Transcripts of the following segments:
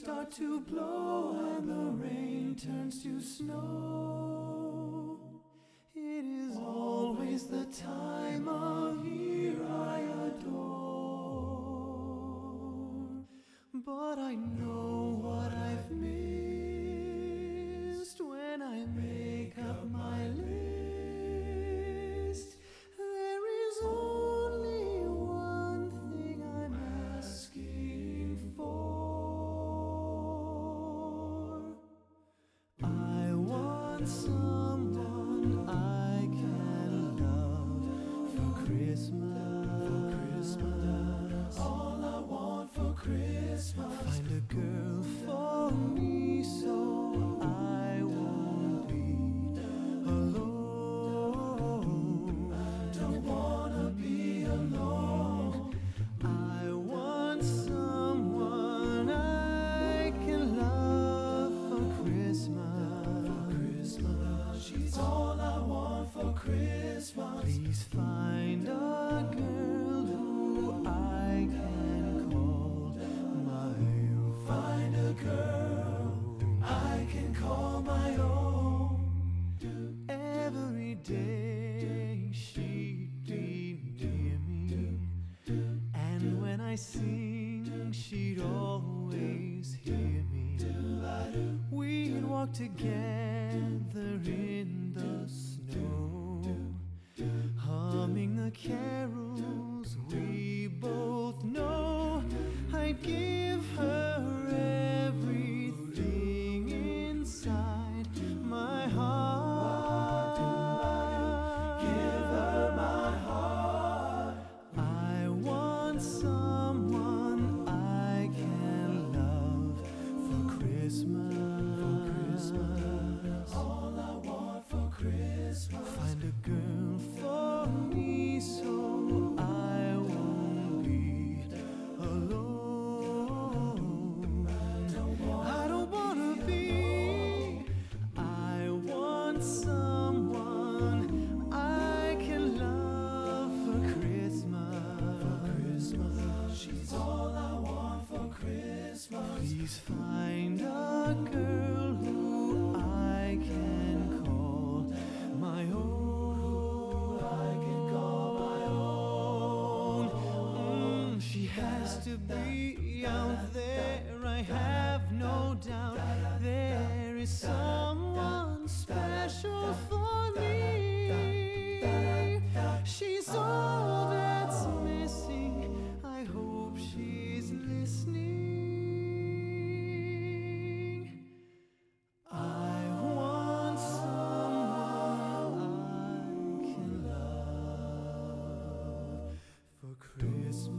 start to blow and the rain turns to snow. It is always the time of year I adore. But I know what I've missed when I make up my list. There is only one thing I'm asking for. I want someone I can love for Christmas. All I want for Christmas. Find a girl for me so I won't be alone. Don't wanna be alone. I want someone I can love for Christmas. She's all I want for Christmas. Please find a girl who I can call my own. Find a girl I can call my own. Every day she'd be near me, and when I sing she'd always hear me. We'd walk together in the snow, humming the carols we both know. I'd give her everything inside my heart. Give her my heart. I want someone I can love for Christmas. All I want for Christmas. Find a girl for me so I won't be alone. I don't wanna be. I want someone I can love for Christmas. She's all I want for Christmas. Please find a girl who I can call my own. She has to be out there, I have no doubt. There is someone special for me. She's all that's missing. I hope she's listening. I want someone I can love for Christmas.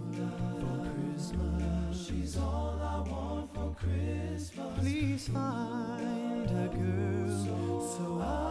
She's all I want for Christmas. Please find a girl so I